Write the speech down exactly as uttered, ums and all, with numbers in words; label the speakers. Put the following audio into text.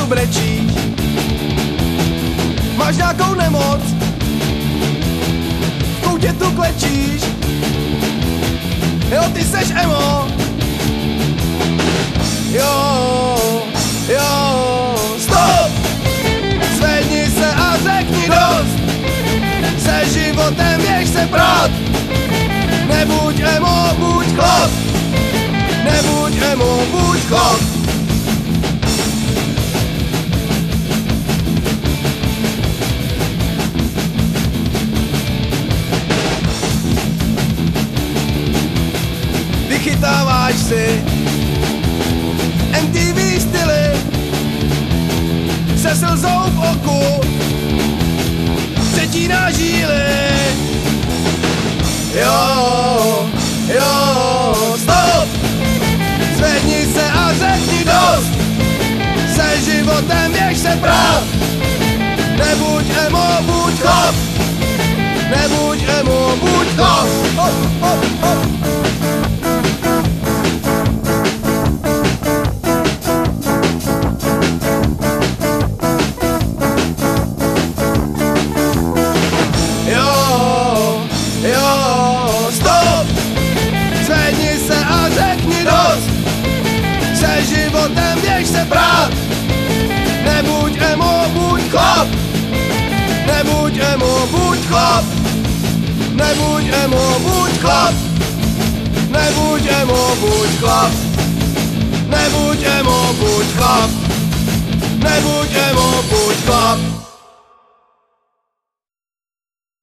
Speaker 1: tu brečíš, máš nějakou nemoc, v koutě tu klečíš, jo, ty seš emo. Jo, jo, stop! Zvedni se a řekni dost, se životem běž se prát. Nebuď emo, buď chlap, nebuď emo, buď chlap. Vychytáváš si M T V styly se slzou v oku, přetíná žíly. Jo, jo, stop! Zvedni se a řekni dost, se životem běž se prát. Nebuď emo, buď chlap, nebuď emo, buď chlap. Oh, oh, oh. Životem běž se prát. Nebuď emo, buď chlap, nebuď emo, buď chlap, nebuď emo, buď chlap, nebuď emo, buď chlap, nebuď emo, buď chlap, nebuď emo, buď chlap.